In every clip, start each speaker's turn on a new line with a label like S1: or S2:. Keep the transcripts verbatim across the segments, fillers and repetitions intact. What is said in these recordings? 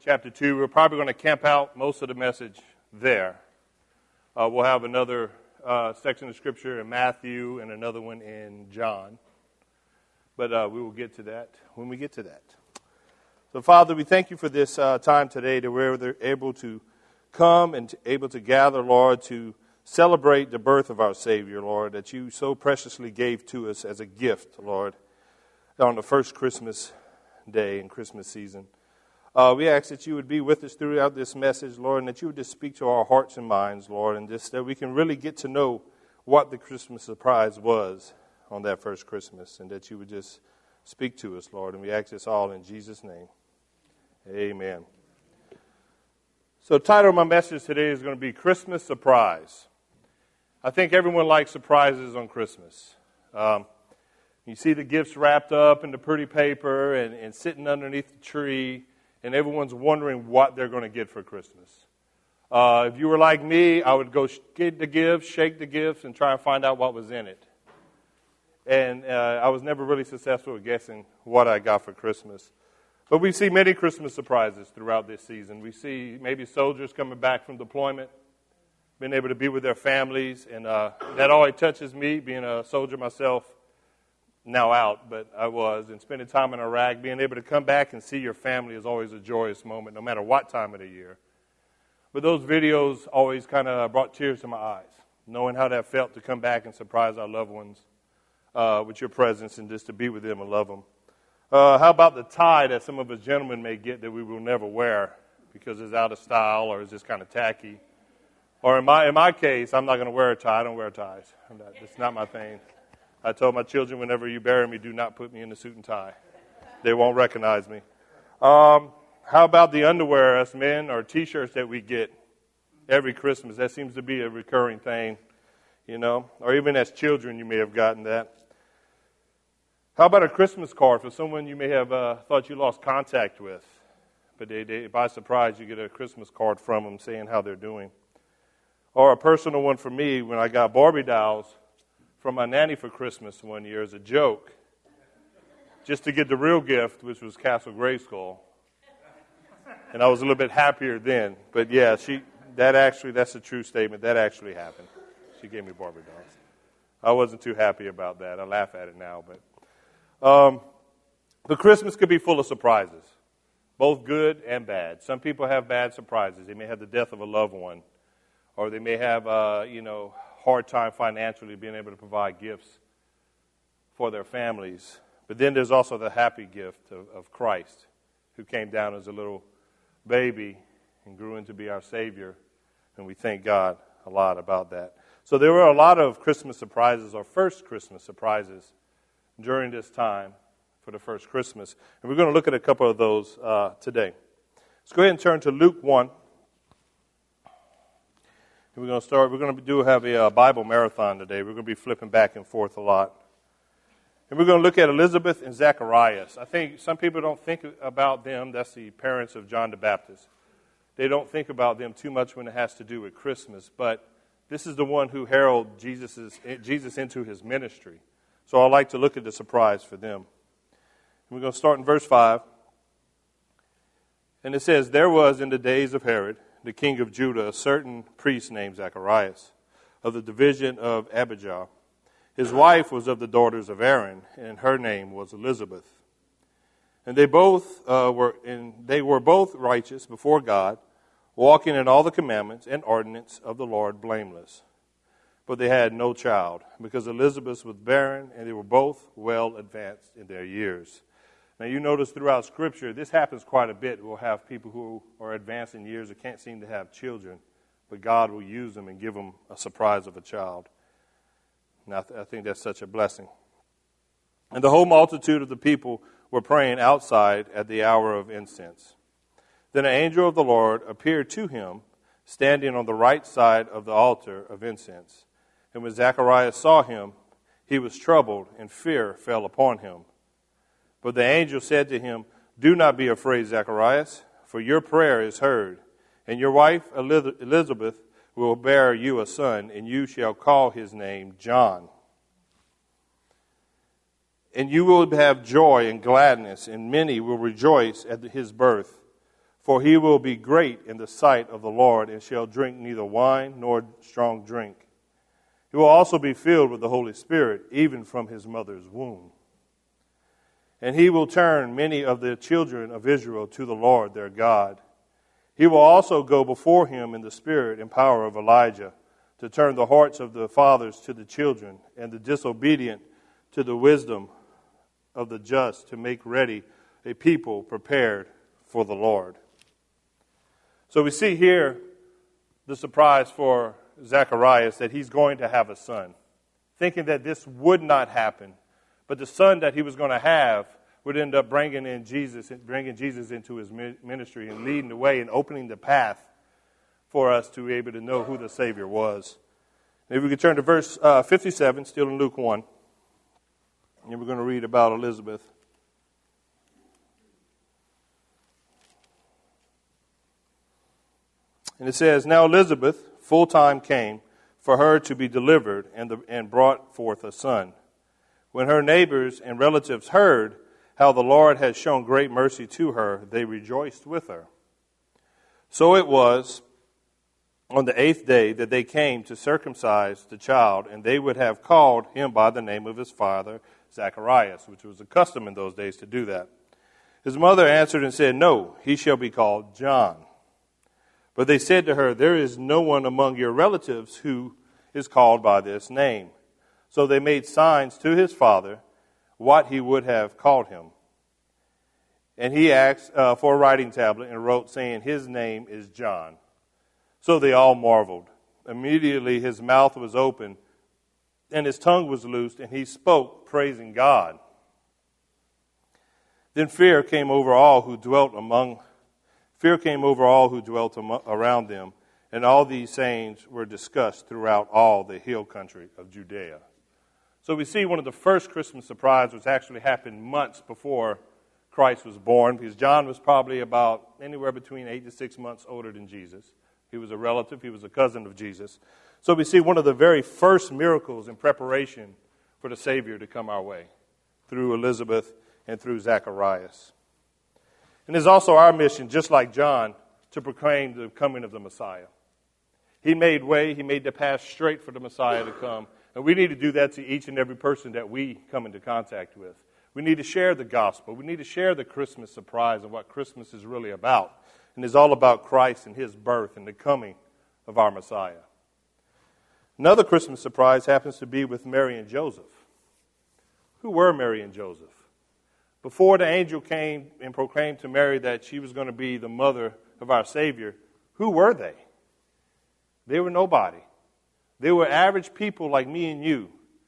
S1: chapter two. We're probably going to camp out most of the message there. Uh, we'll have another uh, section of Scripture in Matthew and another one in John. But uh, we will get to that when we get to that. So, Father, we thank you for this uh, time today that we're able to come and to, able to gather, Lord, to celebrate the birth of our Savior, Lord, that you so preciously gave to us as a gift, Lord, on the first Christmas day and Christmas season. Uh, we ask that you would be with us throughout this message, Lord, and that you would just speak to our hearts and minds, Lord, and just that we can really get to know what the Christmas surprise was on that first Christmas, and that you would just speak to us, Lord. And we ask this all in Jesus' name. Amen. So the title of my message today is going to be Christmas Surprise. I think everyone likes surprises on Christmas. Um, you see the gifts wrapped up in the pretty paper and, and sitting underneath the tree, and everyone's wondering what they're going to get for Christmas. Uh, if you were like me, I would go get the gifts, shake the gifts, and try and find out what was in it. And uh, I was never really successful at guessing what I got for Christmas. But we see many Christmas surprises throughout this season. We see maybe soldiers coming back from deployment, being able to be with their families. And uh, that always touches me, being a soldier myself, now out, but I was. And spending time in Iraq, being able to come back and see your family is always a joyous moment, no matter what time of the year. But those videos always kind of brought tears to my eyes, knowing how that felt to come back and surprise our loved ones Uh, with your presence and just to be with them and love them. Uh, how about the tie that some of us gentlemen may get that we will never wear because it's out of style or it's just kind of tacky? Or in my in my case, I'm not going to wear a tie. I don't wear ties. I'm not, it's not my thing. I told my children, whenever you bury me, do not put me in a suit and tie. They won't recognize me. Um, how about the underwear, us men, or T-shirts that we get every Christmas? That seems to be a recurring thing, you know. Or even as children, you may have gotten that. How about a Christmas card for someone you may have uh, thought you lost contact with, but they, they, by surprise you get a Christmas card from them saying how they're doing? Or a personal one for me, when I got Barbie dolls from my nanny for Christmas one year as a joke, just to get the real gift, which was Castle Grayskull. And I was a little bit happier then. But yeah, she that actually, that's a true statement. That actually happened. She gave me Barbie dolls. I wasn't too happy about that. I laugh at it now, but Um, but Christmas could be full of surprises, both good and bad. Some people have bad surprises. They may have the death of a loved one, or they may have, uh, you know, hard time financially being able to provide gifts for their families. But then there's also the happy gift of, of Christ, who came down as a little baby and grew into be our Savior, and we thank God a lot about that. So there were a lot of Christmas surprises, or first Christmas surprises, during this time for the first Christmas. And we're going to look at a couple of those uh, today. Let's go ahead and turn to Luke one. And we're going to start, we're going to do have a uh, Bible marathon today. We're going to be flipping back and forth a lot. And we're going to look at Elizabeth and Zacharias. I think some people don't think about them. That's the parents of John the Baptist. They don't think about them too much when it has to do with Christmas. But this is the one who heralded Jesus's, Jesus into his ministry. So I'd like to look at the surprise for them. We're going to start in verse five. And it says, "There was in the days of Herod, the king of Judah, a certain priest named Zacharias, of the division of Abijah. His wife was of the daughters of Aaron, and her name was Elizabeth. And they both uh, were in, they were both righteous before God, walking in all the commandments and ordinance of the Lord blameless. But they had no child, because Elizabeth was barren, and they were both well advanced in their years." Now, you notice throughout Scripture, this happens quite a bit. We'll have people who are advanced in years or can't seem to have children, but God will use them and give them a surprise of a child. And I, th- I think that's such a blessing. "And the whole multitude of the people were praying outside at the hour of incense. Then an angel of the Lord appeared to him, standing on the right side of the altar of incense. And when Zacharias saw him, he was troubled, and fear fell upon him. But the angel said to him, 'Do not be afraid, Zacharias, for your prayer is heard. And your wife Elizabeth will bear you a son, and you shall call his name John. And you will have joy and gladness, and many will rejoice at his birth. For he will be great in the sight of the Lord, and shall drink neither wine nor strong drink. He will also be filled with the Holy Spirit, even from his mother's womb. And he will turn many of the children of Israel to the Lord their God. He will also go before him in the spirit and power of Elijah, to turn the hearts of the fathers to the children, and the disobedient to the wisdom of the just, to make ready a people prepared for the Lord. So we see here the surprise for Zacharias that he's going to have a son, thinking that this would not happen, but the son that he was going to have would end up bringing in Jesus, bringing Jesus into his ministry and leading the way and opening the path for us to be able to know who the Savior was. If we could turn to verse uh, fifty-seven, still in Luke one, and we're going to read about Elizabeth. And it says, Now Elizabeth full time came for her to be delivered, and, the, and brought forth a son. When her neighbors and relatives heard how the Lord had shown great mercy to her, they rejoiced with her. So it was on the eighth day that they came to circumcise the child, and they would have called him by the name of his father, Zacharias, which was a custom in those days to do that. His mother answered and said, No, he shall be called John. But they said to her, There is no one among your relatives who is called by this name. So they made signs to his father what he would have called him. And he asked uh, for a writing tablet and wrote, saying, His name is John. So they all marveled. Immediately his mouth was open, and his tongue was loosed, and he spoke, praising God. Then fear came over all who dwelt among Fear came over all who dwelt around them, and all these sayings were discussed throughout all the hill country of Judea. So we see one of the first Christmas surprises, which actually happened months before Christ was born, because John was probably about anywhere between eight to six months older than Jesus. He was a relative. He was a cousin of Jesus. So we see one of the very first miracles in preparation for the Savior to come our way through Elizabeth and through Zacharias. And it's also our mission, just like John, to proclaim the coming of the Messiah. He made way, he made the path straight for the Messiah to come. And we need to do that to each and every person that we come into contact with. We need to share the gospel. We need to share the Christmas surprise and what Christmas is really about. And it's all about Christ and his birth and the coming of our Messiah. Another Christmas surprise happens to be with Mary and Joseph. Who were Mary and Joseph? Before the angel came and proclaimed to Mary that she was going to be the mother of our Savior, who were they? They were nobody. They were average people like me and you.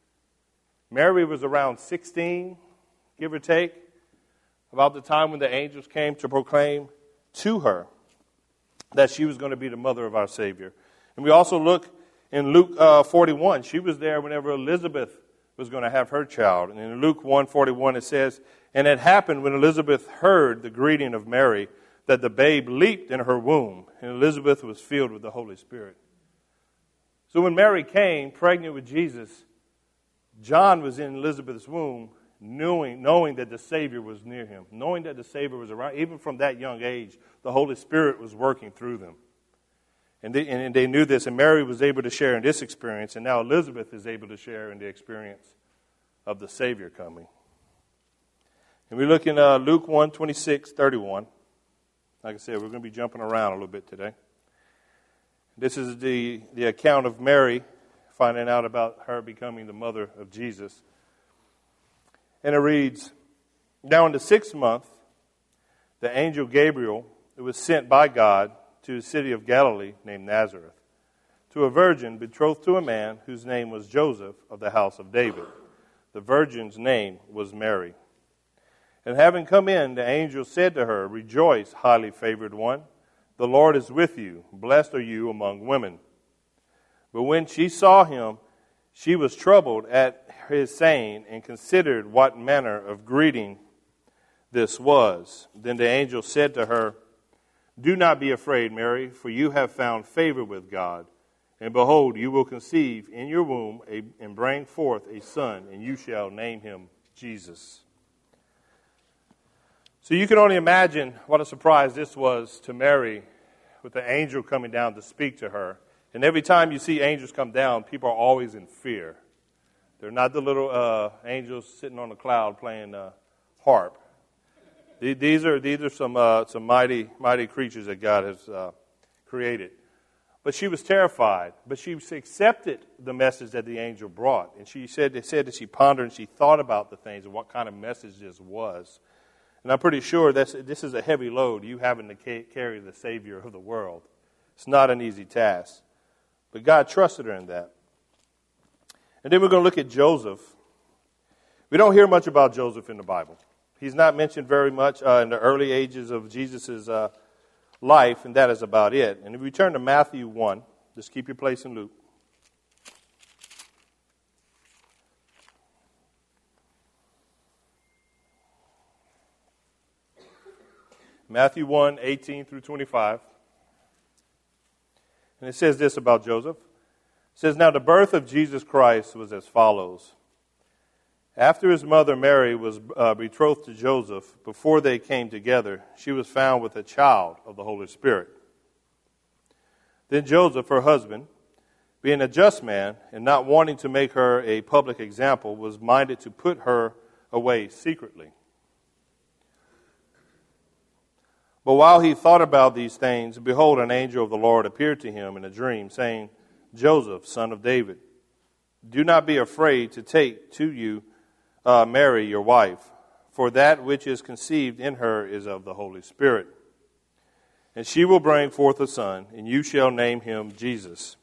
S1: Mary was around sixteen, give or take, about the time when the angels came to proclaim to her that she was going to be the mother of our Savior. And we also look in Luke uh, forty-one. She was there whenever Elizabeth was going to have her child. And in Luke one forty-one it says, And it happened when Elizabeth heard the greeting of Mary that the babe leaped in her womb, and Elizabeth was filled with the Holy Spirit. So when Mary came pregnant with Jesus, John was in Elizabeth's womb, knowing, knowing that the Savior was near him, knowing that the Savior was around. Even from that young age, the Holy Spirit was working through them. And they, and they knew this, and Mary was able to share in this experience, and now Elizabeth is able to share in the experience of the Savior coming. And we look in uh, Luke one twenty-six, thirty-one. Like I said, we're going to be jumping around a little bit today. This is the, the account of Mary finding out about her becoming the mother of Jesus. And it reads, Now in the sixth month, the angel Gabriel was sent by God to a city of Galilee named Nazareth, to a virgin betrothed to a man whose name was Joseph of the house of David. The virgin's name was Mary. And having come in, the angel said to her, Rejoice, highly favored one. The Lord is with you. Blessed are you among women. But when she saw him, she was troubled at his saying and considered what manner of greeting this was. Then the angel said to her, Do not be afraid, Mary, for you have found favor with God. And behold, you will conceive in your womb a, and bring forth a son, and you shall name him Jesus. So you can only imagine what a surprise this was to Mary with the angel coming down to speak to her. And every time you see angels come down, people are always in fear. They're not the little uh, angels sitting on a cloud playing uh, harp. These are these are some uh, some mighty mighty creatures that God has uh, created. But she was terrified. But she accepted the message that the angel brought, and she said they said that she pondered and she thought about the things and what kind of message this was. And I'm pretty sure that's, this is a heavy load, you having to carry the Savior of the world. It's not an easy task. But God trusted her in that. And then we're going to look at Joseph. We don't hear much about Joseph in the Bible. He's not mentioned very much uh, in the early ages of Jesus' uh, life, and that is about it. And if we turn to Matthew one, just keep your place in Luke. Matthew one, eighteen through twenty-five. And it says this about Joseph. It says, "Now the birth of Jesus Christ was as follows. After his mother Mary was uh, betrothed to Joseph, before they came together, she was found with a child of the Holy Spirit. Then Joseph, her husband, being a just man and not wanting to make her a public example, was minded to put her away secretly. But while he thought about these things, behold, an angel of the Lord appeared to him in a dream, saying, 'Joseph, son of David, do not be afraid to take to you uh, Mary, your wife, for that which is conceived in her is of the Holy Spirit. And she will bring forth a son, and you shall name him Jesus.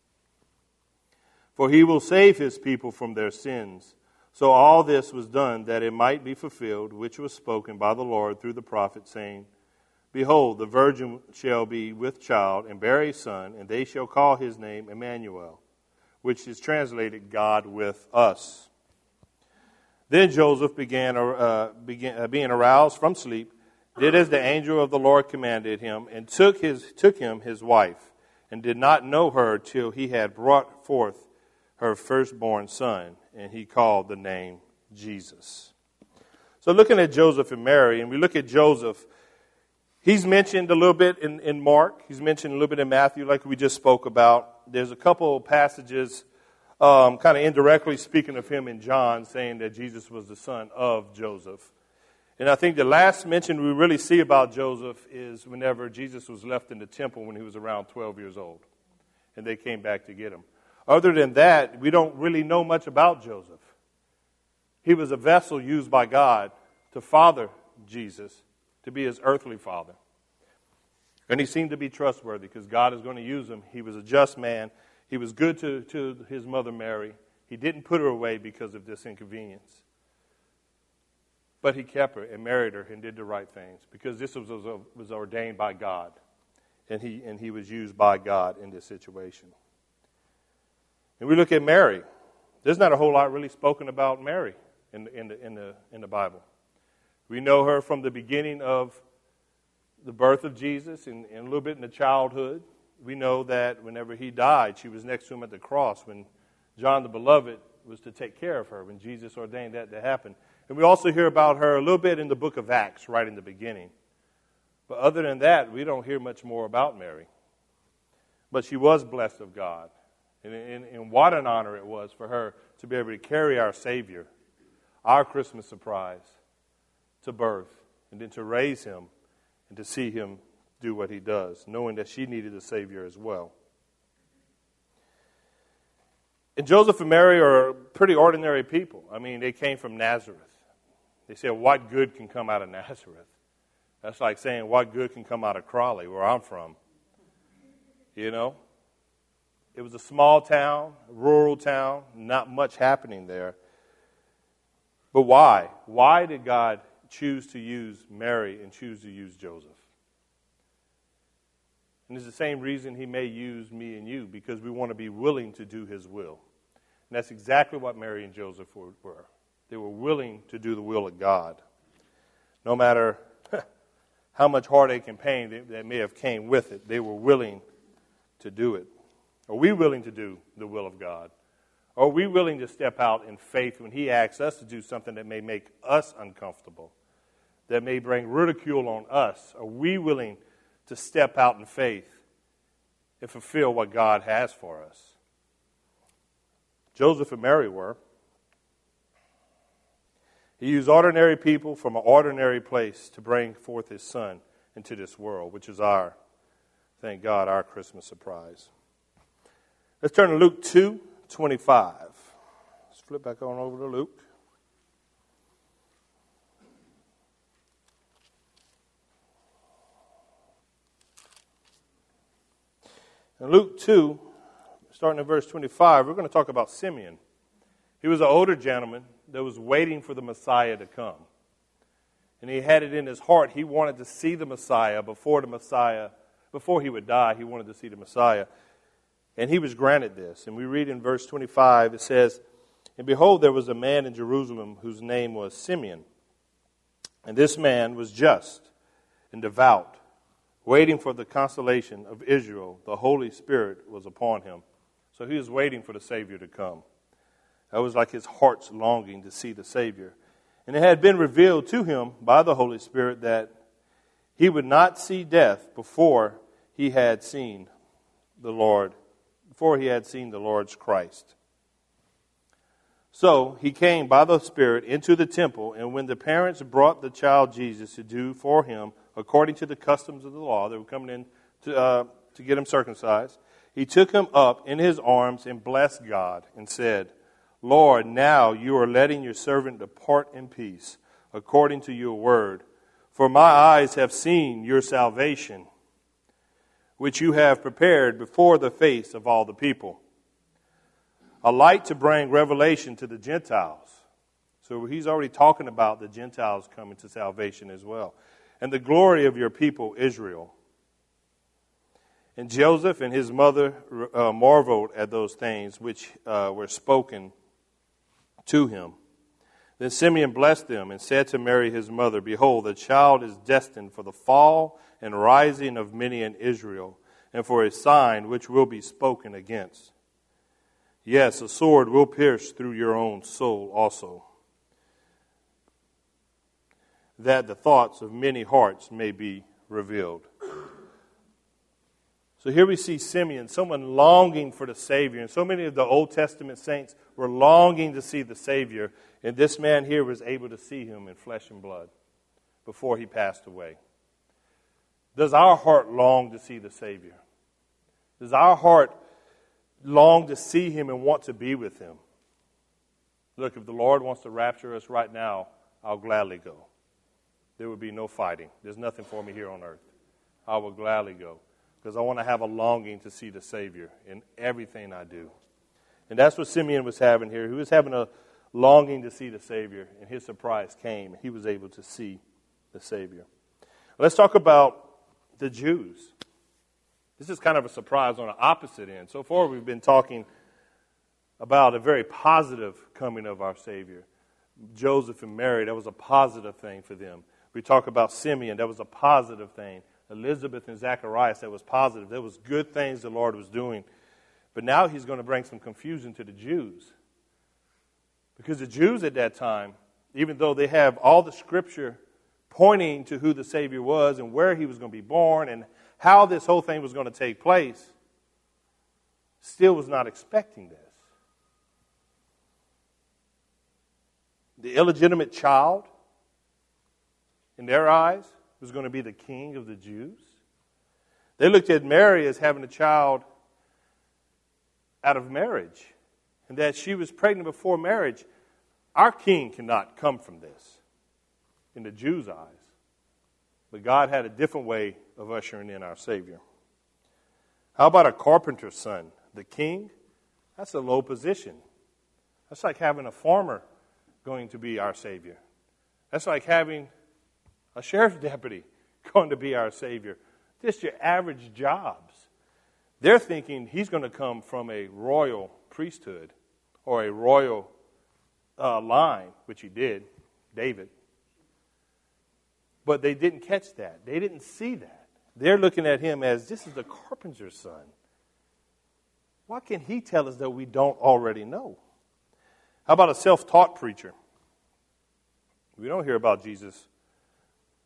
S1: For he will save his people from their sins.' So all this was done that it might be fulfilled, which was spoken by the Lord through the prophet, saying, 'Behold, the virgin shall be with child and bear a son, and they shall call his name Emmanuel,' which is translated God with us. Then Joseph began, uh, began uh, being aroused from sleep, did as the angel of the Lord commanded him, and took his took him his wife, and did not know her till he had brought forth her firstborn son, and he called the name Jesus." So looking at Joseph and Mary, and we look at Joseph, he's mentioned a little bit in, in Mark. He's mentioned a little bit in Matthew, like we just spoke about. There's a couple passages um, kind of indirectly speaking of him in John, saying that Jesus was the son of Joseph. And I think the last mention we really see about Joseph is whenever Jesus was left in the temple when he was around twelve years old, and they came back to get him. Other than that, we don't really know much about Joseph. He was a vessel used by God to father Jesus, to be his earthly father. And he seemed to be trustworthy because God is going to use him. He was a just man. He was good to, to his mother Mary. He didn't put her away because of this inconvenience. But he kept her and married her and did the right things because this was, was, was ordained by God. And he, and he was used by God in this situation. And we look at Mary. There's not a whole lot really spoken about Mary in the, in the, in the, in the Bible. We know her from the beginning of the birth of Jesus and, and a little bit in the childhood. We know that whenever he died, she was next to him at the cross when John the Beloved was to take care of her, when Jesus ordained that to happen. And we also hear about her a little bit in the book of Acts, right in the beginning. But other than that, we don't hear much more about Mary. But she was blessed of God. And, and, and what an honor it was for her to be able to carry our Savior, our Christmas surprise, to birth, and then to raise him and to see him do what he does, knowing that she needed a Savior as well. And Joseph and Mary are pretty ordinary people. I mean, they came from Nazareth. They said, what good can come out of Nazareth? That's like saying, what good can come out of Crawley, where I'm from? You know? It was a small town, a rural town, not much happening there. But why? Why did God choose to use Mary and choose to use Joseph? And it's the same reason he may use me and you, because we want to be willing to do his will. And that's exactly what Mary and Joseph were. They were willing to do the will of God. No matter how much heartache and pain that may have came with it, they were willing to do it. Are we willing to do the will of God? Are we willing to step out in faith when he asks us to do something that may make us uncomfortable? that may bring ridicule on us? Are we willing to step out in faith and fulfill what God has for us? Joseph and Mary were. He used ordinary people from an ordinary place to bring forth his son into this world, which is our, thank God, our Christmas surprise. Let's turn to Luke two twenty-five. Let's flip back on over to Luke. In Luke two, starting at verse twenty-five, we're going to talk about Simeon. He was an older gentleman that was waiting for the Messiah to come. And he had it in his heart. He wanted to see the Messiah before the Messiah, before he would die. He wanted to see the Messiah. And he was granted this. And we read in verse twenty-five, it says, "And behold, there was a man in Jerusalem whose name was Simeon. And this man was just and devout, waiting for the consolation of Israel. The Holy Spirit was upon him." So he was waiting for the Savior to come. That was like his heart's longing to see the Savior. And it had been revealed to him by the Holy Spirit that he would not see death before he had seen the Lord, before he had seen the Lord's Christ. So he came by the Spirit into the temple, and when the parents brought the child Jesus to do for him according to the customs of the law, they were coming in to, uh, to get him circumcised, he took him up in his arms and blessed God and said, "Lord, now you are letting your servant depart in peace according to your word. For my eyes have seen your salvation, which you have prepared before the face of all the people, a light to bring revelation to the Gentiles." So he's already talking about the Gentiles coming to salvation as well. "And the glory of your people Israel." And Joseph and his mother uh, marveled at those things which uh, were spoken to him. Then Simeon blessed them and said to Mary his mother, "Behold, the child is destined for the fall and rising of many in Israel, and for a sign which will be spoken against. Yes, a sword will pierce through your own soul also, that the thoughts of many hearts may be revealed." So here we see Simeon, someone longing for the Savior. And so many of the Old Testament saints were longing to see the Savior. And this man here was able to see him in flesh and blood before he passed away. Does our heart long to see the Savior? Does our heart long to see him and want to be with him? Look, if the Lord wants to rapture us right now, I'll gladly go. There would be no fighting. There's nothing for me here on earth. I will gladly go, because I want to have a longing to see the Savior in everything I do. And that's what Simeon was having here. He was having a longing to see the Savior, and his surprise came, and he was able to see the Savior. Let's talk about the Jews. This is kind of a surprise on the opposite end. So far we've been talking about a very positive coming of our Savior. Joseph and Mary, that was a positive thing for them. We talk about Simeon, that was a positive thing. Elizabeth and Zacharias, that was positive. That was good things the Lord was doing. But now he's going to bring some confusion to the Jews. Because the Jews at that time, even though they have all the scripture pointing to who the Savior was and where he was going to be born and how this whole thing was going to take place, still was not expecting this. The illegitimate child, in their eyes, was going to be the king of the Jews. They looked at Mary as having a child out of marriage, and that she was pregnant before marriage. Our king cannot come from this in the Jews' eyes. But God had a different way of ushering in our Savior. How about a carpenter's son? The king? That's a low position. That's like having a farmer going to be our Savior. That's like having a sheriff's deputy going to be our Savior. Just your average jobs. They're thinking he's going to come from a royal priesthood or a royal uh, line, which he did, David. But they didn't catch that. They didn't see that. They're looking at him as, this is the carpenter's son. What can he tell us that we don't already know? How about a self-taught preacher? We don't hear about Jesus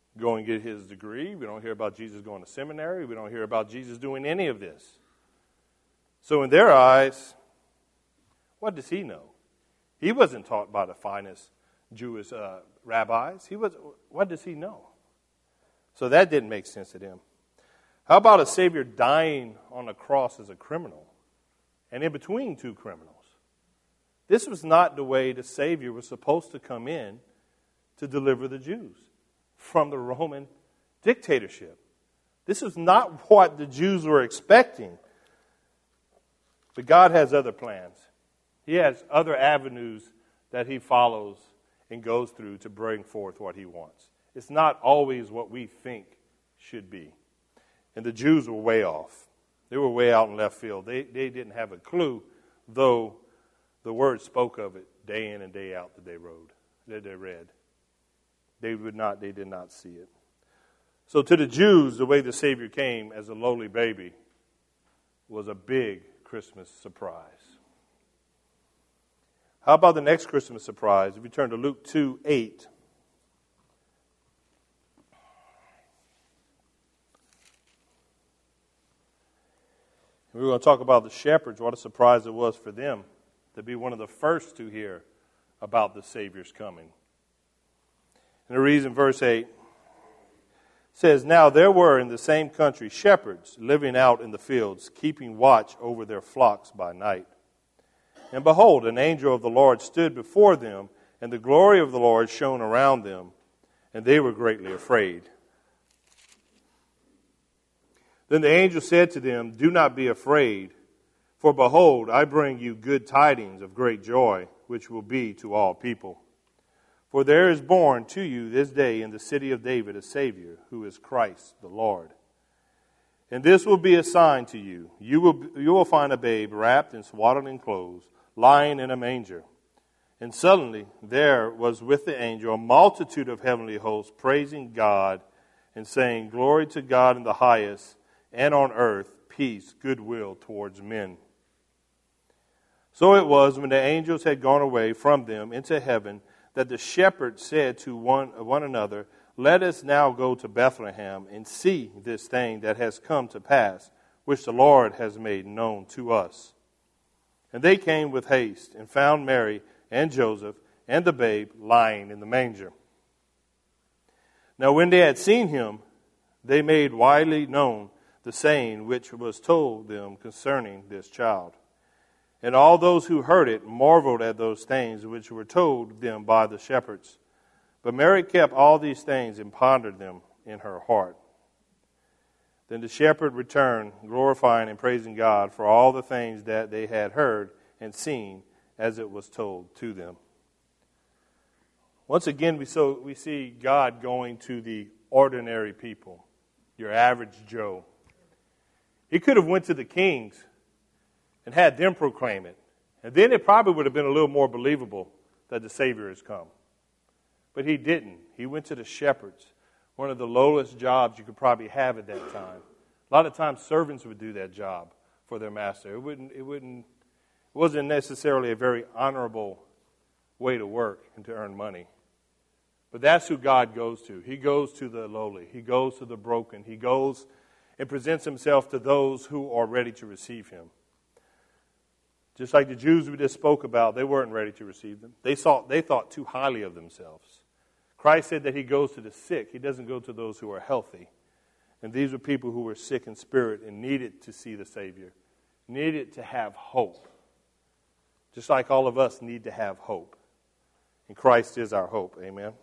S1: go and get his degree. We don't hear about Jesus going to seminary. We don't hear about Jesus doing any of this. So in their eyes, what does he know? He wasn't taught by the finest Jewish uh, rabbis. He was. What does he know? So that didn't make sense to them. How about a Savior dying on a cross as a criminal and in between two criminals? This was not the way the Savior was supposed to come in to deliver the Jews from the Roman dictatorship. This is not what the Jews were expecting. But God has other plans. He has other avenues that he follows and goes through to bring forth what he wants. It's not always what we think should be. And the Jews were way off. They were way out in left field. They, they didn't have a clue, though the Word spoke of it day in and day out that they rode, that they read. They would not, they did not see it. So to the Jews, the way the Savior came as a lowly baby was a big Christmas surprise. How about the next Christmas surprise? If we turn to Luke two eight. We're going to talk about the shepherds, what a surprise it was for them to be one of the first to hear about the Savior's coming. And the reason, verse eight says, "Now there were in the same country shepherds living out in the fields, keeping watch over their flocks by night. And behold, an angel of the Lord stood before them, and the glory of the Lord shone around them, and they were greatly afraid. Then the angel said to them, 'Do not be afraid, for behold, I bring you good tidings of great joy, which will be to all people. For there is born to you this day in the city of David a Savior, who is Christ the Lord. And this will be a sign to you. You will, you will find a babe wrapped in swaddling clothes, lying in a manger.' And suddenly there was with the angel a multitude of heavenly hosts, praising God and saying, 'Glory to God in the highest, and on earth peace, goodwill towards men.' So it was, when the angels had gone away from them into heaven, that the shepherds said to one, one another, 'Let us now go to Bethlehem and see this thing that has come to pass, which the Lord has made known to us.' And they came with haste and found Mary and Joseph and the babe lying in the manger. Now when they had seen him, they made widely known the saying which was told them concerning this child. And all those who heard it marveled at those things which were told them by the shepherds. But Mary kept all these things and pondered them in her heart. Then the shepherd returned, glorifying and praising God for all the things that they had heard and seen as it was told to them." Once again, we, so, we see God going to the ordinary people, your average Joe. He could have went to the kings and had them proclaim it. And then it probably would have been a little more believable that the Savior has come. But he didn't. He went to the shepherds, one of the lowest jobs you could probably have at that time. A lot of times servants would do that job for their master. It wouldn't, it wouldn't, it wasn't necessarily a very honorable way to work and to earn money. But that's who God goes to. He goes to the lowly. He goes to the broken. He goes and presents himself to those who are ready to receive him. Just like the Jews we just spoke about, they weren't ready to receive them. They thought, they thought too highly of themselves. Christ said that he goes to the sick. He doesn't go to those who are healthy. And these were people who were sick in spirit and needed to see the Savior, needed to have hope. Just like all of us need to have hope. And Christ is our hope. Amen. Amen.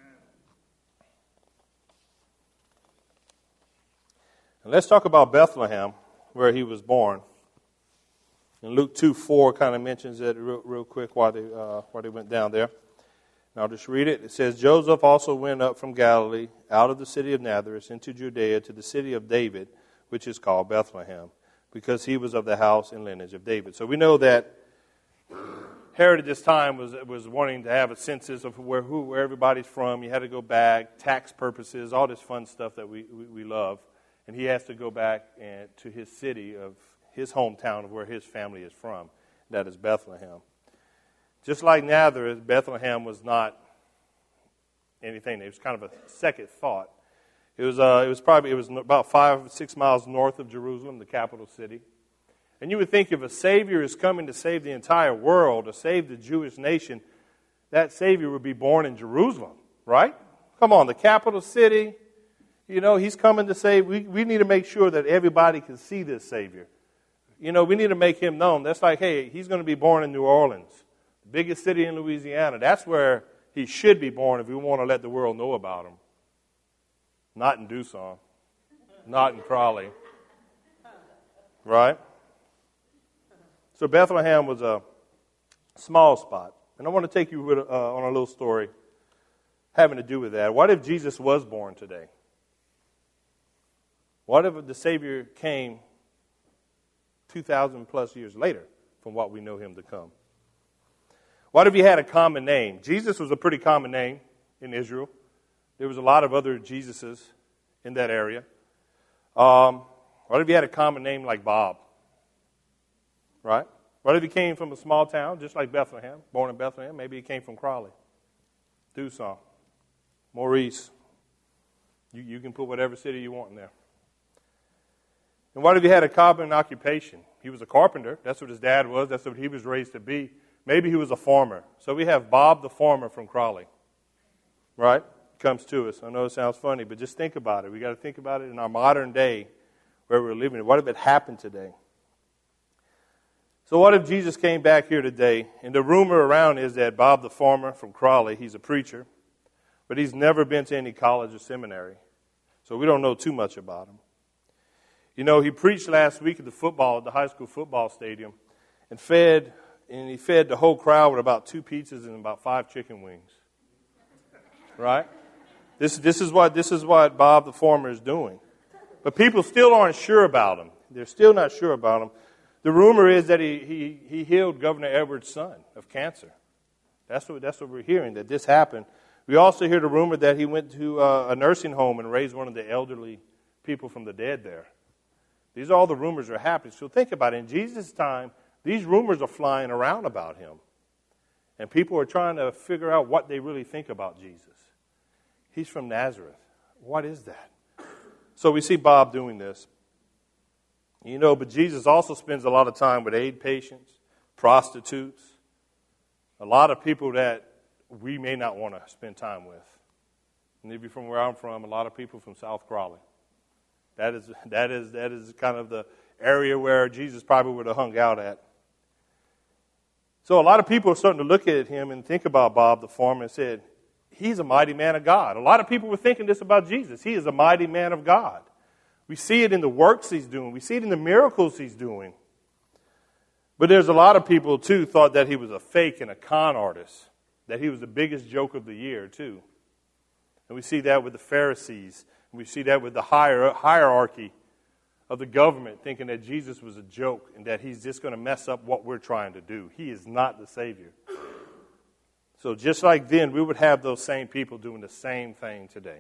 S1: And let's talk about Bethlehem, where he was born. And Luke two four kind of mentions it real, real quick while they, uh, while they went down there. And I'll just read it. It says, "Joseph also went up from Galilee, out of the city of Nazareth, into Judea, to the city of David, which is called Bethlehem, because he was of the house and lineage of David." So we know that Herod at this time was was wanting to have a census of where who where everybody's from. You had to go back, tax purposes, all this fun stuff that we, we, we love. And he has to go back and to his city of his hometown of where his family is from. That is Bethlehem. Just like Nazareth, Bethlehem was not anything. It was kind of a second thought. It was uh, it was probably it was about five six miles north of Jerusalem, the capital city. And you would think if a Savior is coming to save the entire world, to save the Jewish nation, that Savior would be born in Jerusalem, right? Come on, the capital city. You know, he's coming to save. We, we need to make sure that everybody can see this Savior. You know, we need to make him known. That's like, hey, he's going to be born in New Orleans, the biggest city in Louisiana. That's where he should be born if we want to let the world know about him. Not in Doosan. Not in Crawley. Right? So Bethlehem was a small spot. And I want to take you with, uh, on a little story having to do with that. What if Jesus was born today? What if the Savior came two thousand plus years later from what we know him to come? What if he had a common name? Jesus was a pretty common name in Israel. There was a lot of other Jesuses in that area. Um, what if he had a common name like Bob? Right? What if he came from a small town, just like Bethlehem, born in Bethlehem? Maybe he came from Crawley, Doosan, Maurice. You, you can put whatever city you want in there. And what if he had a common occupation? He was a carpenter. That's what his dad was. That's what he was raised to be. Maybe he was a farmer. So we have Bob the farmer from Crawley. Right? Comes to us. I know it sounds funny, but just think about it. We got to think about it in our modern day where we're living. What if it happened today? So what if Jesus came back here today? And the rumor around is that Bob the farmer from Crawley, he's a preacher, but he's never been to any college or seminary. So we don't know too much about him. You know, he preached last week at the football, at the high school football stadium, and fed, and he fed the whole crowd with about two pizzas and about five chicken wings. Right? This, this is what this is what Bob the farmer is doing. But people still aren't sure about him. They're still not sure about him. The rumor is that he, he, he healed Governor Edwards' son of cancer. That's what, that's what we're hearing, that this happened. We also hear the rumor that he went to uh, a nursing home and raised one of the elderly people from the dead there. These are all the rumors that are happening. So think about it. In Jesus' time, these rumors are flying around about him. And people are trying to figure out what they really think about Jesus. He's from Nazareth. What is that? So we see Bob doing this. You know, but Jesus also spends a lot of time with aid patients, prostitutes, a lot of people that we may not want to spend time with. And if you're from where I'm from, a lot of people from South Crawley. That is that is that is kind of the area where Jesus probably would have hung out at. So a lot of people are starting to look at him and think about Bob the farmer and said, he's a mighty man of God. A lot of people were thinking this about Jesus. He is a mighty man of God. We see it in the works he's doing. We see it in the miracles he's doing. But there's a lot of people, too, thought that he was a fake and a con artist, that he was the biggest joke of the year, too. And we see that with the Pharisees. We see that with the hier- hierarchy of the government, thinking that Jesus was a joke and that he's just going to mess up what we're trying to do. He is not the Savior. So just like then, we would have those same people doing the same thing today.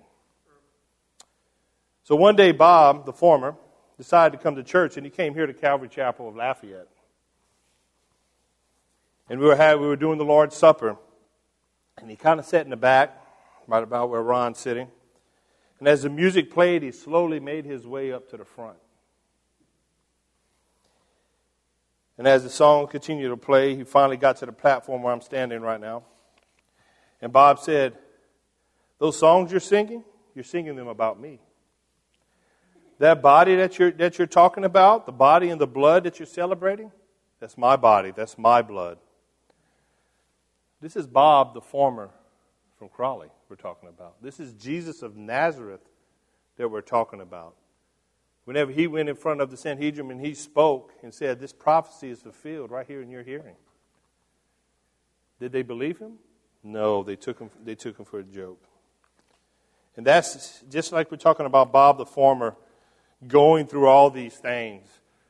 S1: So one day, Bob, the farmer, decided to come to church, and he came here to Calvary Chapel of Lafayette. And we were had, we were doing the Lord's Supper, and he kind of sat in the back, right about where Ron's sitting. And as the music played, he slowly made his way up to the front. And as the song continued to play, he finally got to the platform where I'm standing right now. And Bob said, "Those songs you're singing, you're singing them about me. That body that you're that you're talking about, the body and the blood that you're celebrating, that's my body, that's my blood." This is Bob, the farmer from Crawley, we're talking about. This is Jesus of Nazareth that we're talking about. Whenever he went in front of the Sanhedrin and he spoke and said, "This prophecy is fulfilled right here in your hearing." Did they believe him? No, they took him, they took him for a joke. And that's just like we're talking about Bob the farmer going through all these things,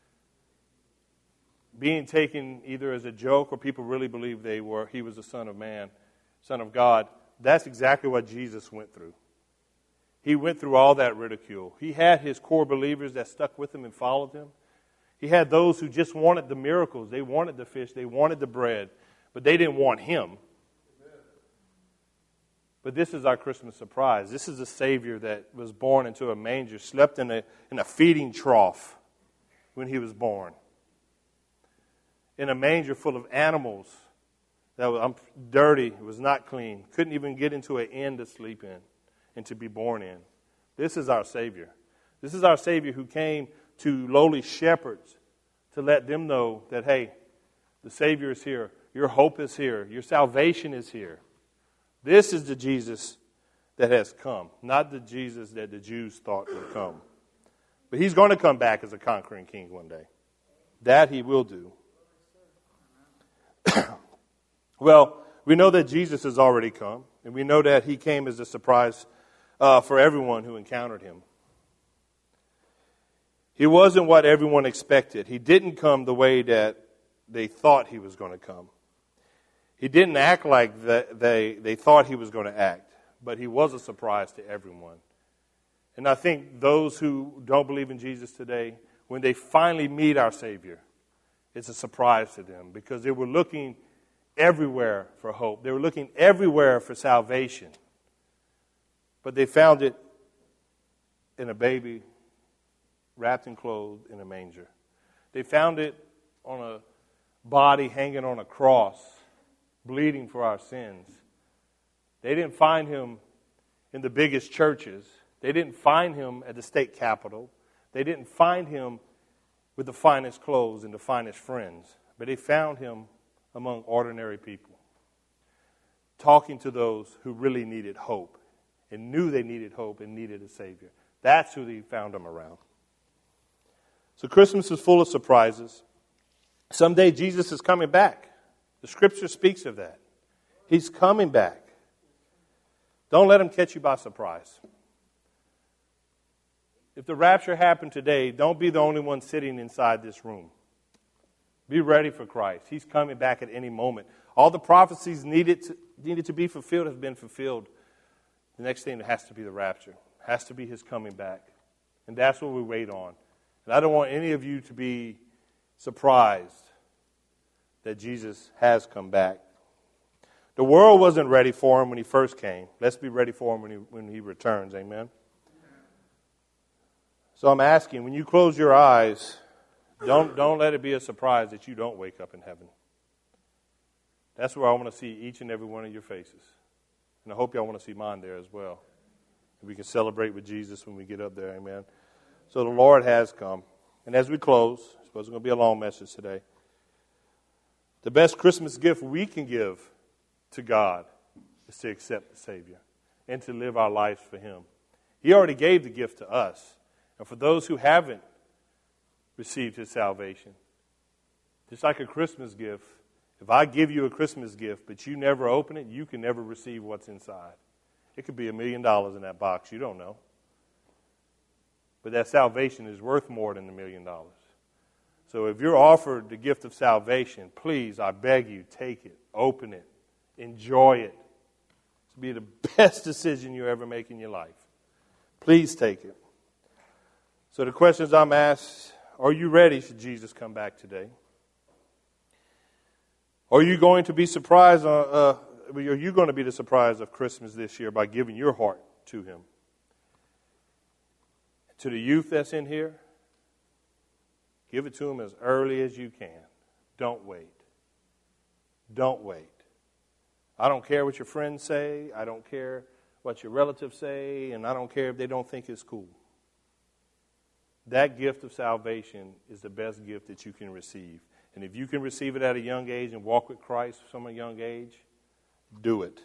S1: being taken either as a joke or people really believe they were he was the Son of Man, Son of God. That's exactly what Jesus went through. He went through all that ridicule. He had his core believers that stuck with him and followed him. He had those who just wanted the miracles. They wanted the fish. They wanted the bread. But they didn't want him. But this is our Christmas surprise. This is a Savior that was born into a manger, slept in a, in a feeding trough when he was born. In a manger full of animals that was um, dirty, was not clean, couldn't even get into an inn to sleep in and to be born in. This is our Savior. This is our Savior who came to lowly shepherds to let them know that, hey, the Savior is here. Your hope is here. Your salvation is here. This is the Jesus that has come, not the Jesus that the Jews thought would come. But he's going to come back as a conquering king one day. That he will do. Well, we know that Jesus has already come, and we know that he came as a surprise uh, for everyone who encountered him. He wasn't what everyone expected. He didn't come the way that they thought he was going to come. He didn't act like the, they, they thought he was going to act, but he was a surprise to everyone. And I think those who don't believe in Jesus today, when they finally meet our Savior, it's a surprise to them because they were looking everywhere for hope. They were looking everywhere for salvation. But they found it in a baby wrapped in clothes in a manger. They found it on a body hanging on a cross, bleeding for our sins. They didn't find him in the biggest churches. They didn't find him at the state capitol. They didn't find him with the finest clothes and the finest friends. But they found him among ordinary people, talking to those who really needed hope and knew they needed hope and needed a Savior. That's who they found him around. So Christmas is full of surprises. Someday Jesus is coming back. The Scripture speaks of that. He's coming back. Don't let him catch you by surprise. If the rapture happened today, don't be the only one sitting inside this room. Be ready for Christ. He's coming back at any moment. All the prophecies needed to, needed to be fulfilled have been fulfilled. The next thing has to be the rapture. Has to be his coming back. And that's what we wait on. And I don't want any of you to be surprised that Jesus has come back. The world wasn't ready for him when he first came. Let's be ready for him when he, when he returns. Amen? So I'm asking, when you close your eyes, don't, don't let it be a surprise that you don't wake up in heaven. That's where I want to see each and every one of your faces. And I hope y'all want to see mine there as well. We can celebrate with Jesus when we get up there. Amen? So the Lord has come. And as we close, I suppose it's going to be a long message today. The best Christmas gift we can give to God is to accept the Savior and to live our lives for him. He already gave the gift to us. And for those who haven't received his salvation, just like a Christmas gift, if I give you a Christmas gift but you never open it, you can never receive what's inside. It could be a million dollars in that box. You don't know. But that salvation is worth more than a million dollars. So if you're offered the gift of salvation, please, I beg you, take it, open it, enjoy it. It'll be the best decision you ever make in your life. Please take it. So the questions I'm asked, are you ready should Jesus come back today? Are you going to be surprised? Uh, uh, are you going to be the surprise of Christmas this year by giving your heart to him? To the youth that's in here, give it to them as early as you can. Don't wait. Don't wait. I don't care what your friends say. I don't care what your relatives say. And I don't care if they don't think it's cool. That gift of salvation is the best gift that you can receive. And if you can receive it at a young age and walk with Christ from a young age, do it.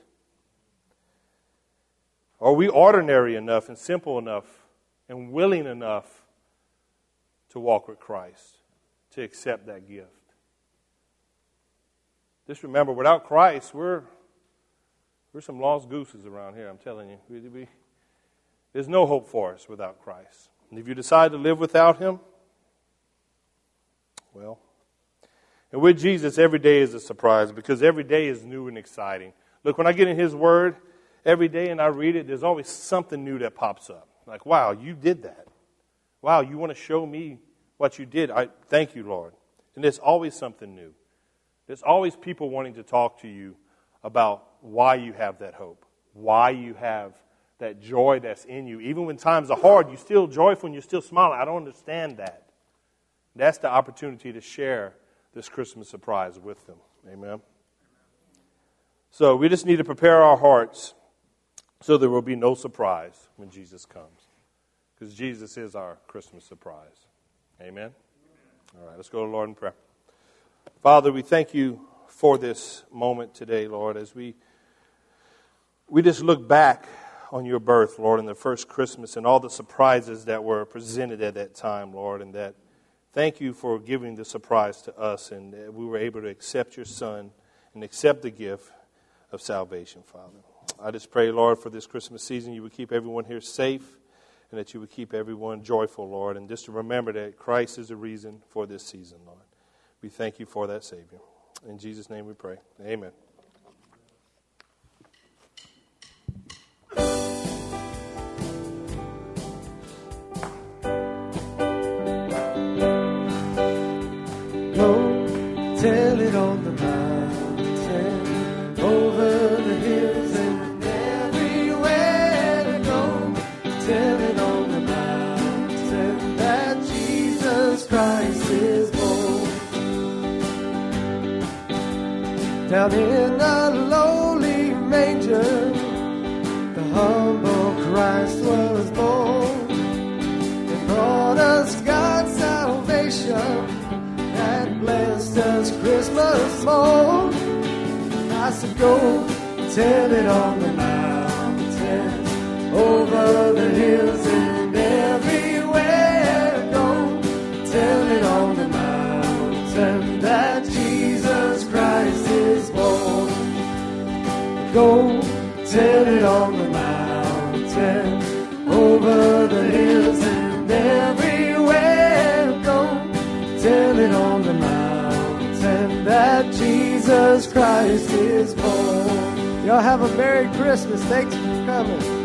S1: Are we ordinary enough and simple enough and willing enough to walk with Christ, to accept that gift? Just remember, without Christ, we're we're some lost gooses around here, I'm telling you. We, we, there's no hope for us without Christ. And if you decide to live without him, well, and with Jesus, every day is a surprise because every day is new and exciting. Look, when I get in his word every day and I read it, there's always something new that pops up. Like, wow, you did that. Wow, you want to show me what you did. I thank you, Lord. And there's always something new. There's always people wanting to talk to you about why you have that hope, why you have that joy that's in you. Even when times are hard, you're still joyful and you're still smiling. I don't understand that. That's the opportunity to share this Christmas surprise with them. Amen. So we just need to prepare our hearts so there will be no surprise when Jesus comes. Because Jesus is our Christmas surprise. Amen. All right, let's go to the Lord in prayer. Father, we thank you for this moment today, Lord, as we we just look back on your birth, Lord, and the first Christmas and all the surprises that were presented at that time, Lord, and that thank you for giving the surprise to us, and that we were able to accept your Son and accept the gift of salvation, Father. I just pray, Lord, for this Christmas season, you would keep everyone here safe and that you would keep everyone joyful, Lord, and just to remember that Christ is the reason for this season, Lord. We thank you for that, Savior. In Jesus' name we pray. Amen.
S2: Tell it on the mountain, over the hills and everywhere to go. Tell it on the mountain that Jesus Christ is born. Down in the lowly manger, the humble Christ was born. It brought us God's salvation that blessed us Christmas morn. I said, go tell it on the mountains, over the hills and everywhere. Go tell it on the mountain that Jesus Christ is born. Go tell it on the mountain, over the hills and everywhere. Go tell it on the mountain that Jesus Christ is born. Y'all have a Merry Christmas. Thanks for coming.